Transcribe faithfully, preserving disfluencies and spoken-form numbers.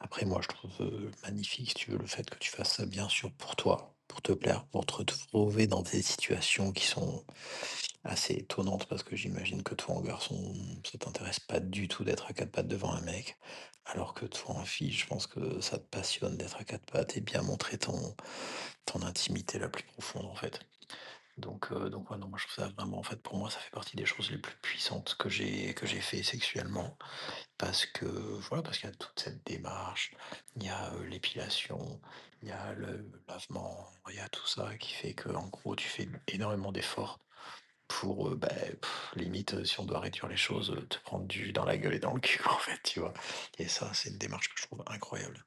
Après moi je trouve, heu, magnifique si tu veux le fait que tu fasses ça bien sûr pour toi, pour te plaire, pour te retrouver dans des situations qui sont assez étonnantes parce que j'imagine que toi en garçon, ça t'intéresse pas du tout d'être à quatre pattes devant un mec. Alors que toi en fille, je pense que ça te passionne d'être à quatre pattes et bien montrer ton ton intimité la plus profonde en fait. Donc heu, donc ouais, non, moi je trouve ça vraiment en fait pour moi ça fait partie des choses les plus puissantes que j'ai que j'ai fait sexuellement. Parce que voilà, parce qu'il y a toute cette démarche, il y a, heu, l'épilation, il y a le lavement, il y a tout ça qui fait qu'en gros tu fais énormément d'efforts pour, heu, beh, limite, heu, si on doit réduire les choses, heu, te prendre du jus dans la gueule et dans le cul en fait, tu vois? Et ça, c'est une démarche que je trouve incroyable.